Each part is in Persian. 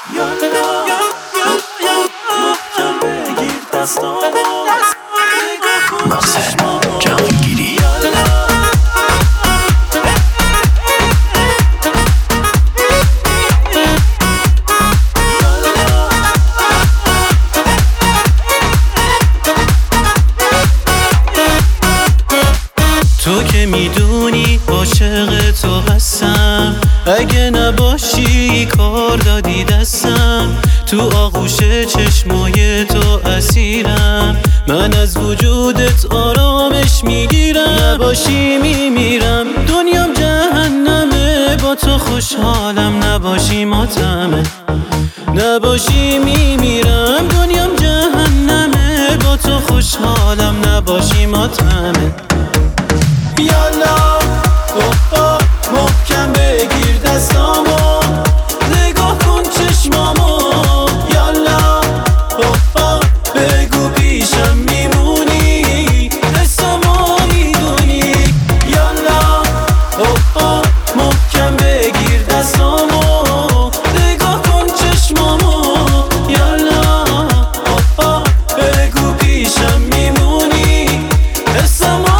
محکم بگیر دستامو، نگاه کن چشمامو. جهانگیری تو که میدونی عاشق تو هستم، اگه نباشی کار دادی دستم. تو آغوش چشمای تو اسیرم، من از وجودت آرامش میگیرم. نباشی میمیرم، دنیام جهنمه، با تو خوشحالم نباشی ماتمه. نباشی میمیرم، دنیام جهنمه، با تو خوشحالم نباشی ماتمه. یالا اوه محکم بگیر دستامو، نگاه کن چشمامو. یالا اوه بگو پیشم میمونی، حسامو میدونی. یالا اوه محکم بگیر دستامو، نگاه کن چشمامو. یالا اوه بگو پیشم میمونی، حسامو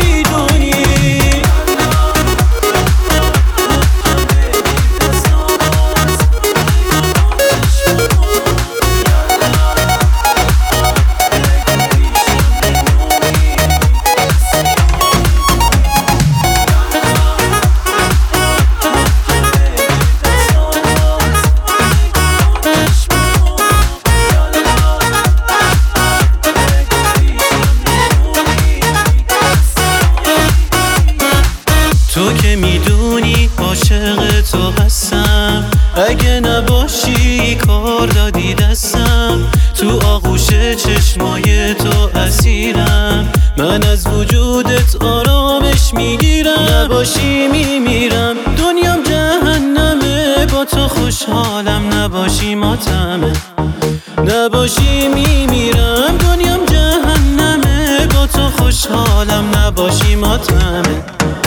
تو که میدونی عاشق تو هستم، اگه نباشی کار دادی دستم. تو آغوش چشمای تو اسیرم، من از وجودت آرامش میگیرم. نباشی میمیرم، دنیام جهنمه، با تو خوشحالم نباشی ماتمه. نباشی میمیرم، دنیام جهنمه، با تو خوشحالم نباشی ماتمه.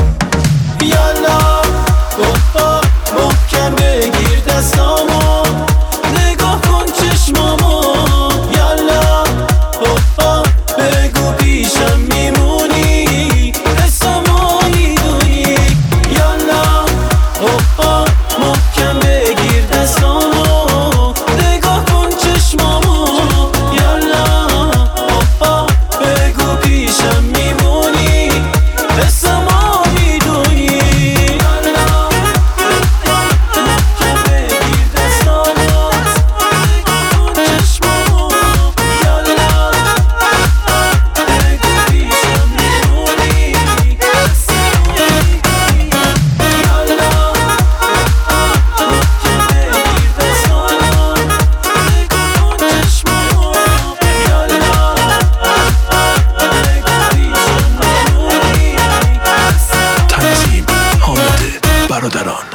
یالا اوه محکم بگیر دستامو، نگاه کن چشمامو. یالا اوه بگو پیشم میمونی، حسامو میدونی. یالا اوه محکم بگیر دستامو، نگاه کن چشمامو. یالا اوه بگو پیشم میمونی، حسامو برادران.